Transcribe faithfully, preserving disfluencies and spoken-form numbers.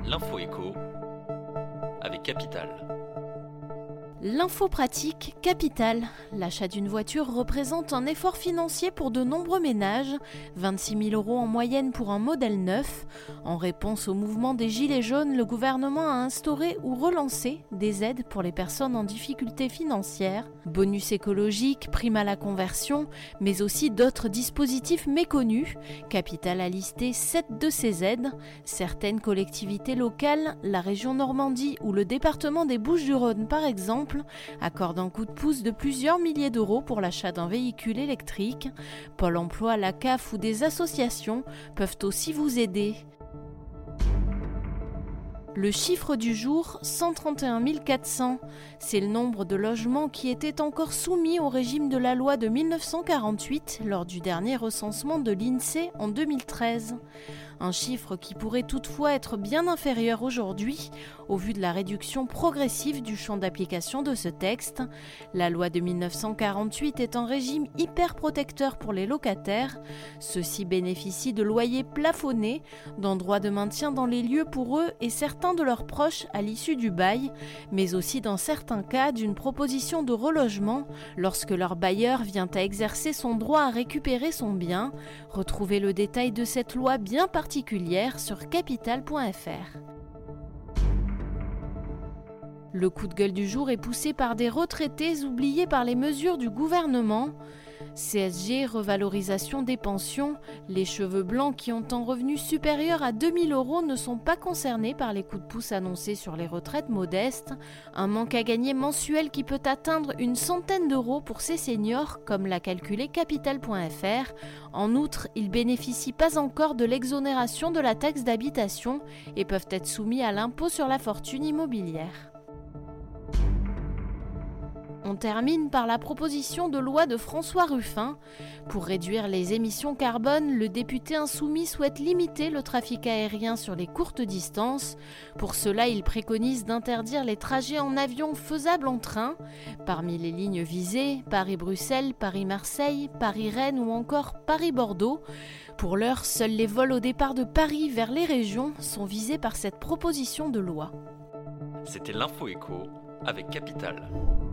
L'info éco avec Capital. L'info pratique Capital. L'achat d'une voiture représente un effort financier pour de nombreux ménages, vingt-six mille euros en moyenne pour un modèle neuf. En réponse au mouvement des Gilets jaunes, le gouvernement a instauré ou relancé des aides pour les personnes en difficulté financière, bonus écologique, prime à la conversion, mais aussi d'autres dispositifs méconnus. Capital a listé sept de ces aides. Certaines collectivités locales, la région Normandie ou le département des Bouches-du-Rhône par exemple, accorde un coup de pouce de plusieurs milliers d'euros pour l'achat d'un véhicule électrique. Pôle emploi, la C A F ou des associations peuvent aussi vous aider. Le chiffre du jour, cent trente et un mille quatre cents. C'est le nombre de logements qui étaient encore soumis au régime de la loi de mille neuf cent quarante-huit lors du dernier recensement de l'INSEE en deux mille treize. Un chiffre qui pourrait toutefois être bien inférieur aujourd'hui au vu de la réduction progressive du champ d'application de ce texte. La loi de mille neuf cent quarante-huit est un régime hyper protecteur pour les locataires. Ceux-ci bénéficient de loyers plafonnés, d'un droit de maintien dans les lieux pour eux et certains de leurs proches à l'issue du bail, mais aussi dans certains cas d'une proposition de relogement lorsque leur bailleur vient à exercer son droit à récupérer son bien. Retrouvez le détail de cette loi bien particulière sur capital point f r. Le coup de gueule du jour est poussé par des retraités oubliés par les mesures du gouvernement. C S G, revalorisation des pensions, les cheveux blancs qui ont un revenu supérieur à deux mille euros ne sont pas concernés par les coups de pouce annoncés sur les retraites modestes. Un manque à gagner mensuel qui peut atteindre une centaine d'euros pour ces seniors, comme l'a calculé capital point f r. En outre, ils bénéficient pas encore de l'exonération de la taxe d'habitation et peuvent être soumis à l'impôt sur la fortune immobilière. On termine par la proposition de loi de François Ruffin. Pour réduire les émissions carbone, le député insoumis souhaite limiter le trafic aérien sur les courtes distances. Pour cela, il préconise d'interdire les trajets en avion faisables en train. Parmi les lignes visées, Paris-Bruxelles, Paris-Marseille, Paris-Rennes ou encore Paris-Bordeaux. Pour l'heure, seuls les vols au départ de Paris vers les régions sont visés par cette proposition de loi. C'était l'info éco avec Capital.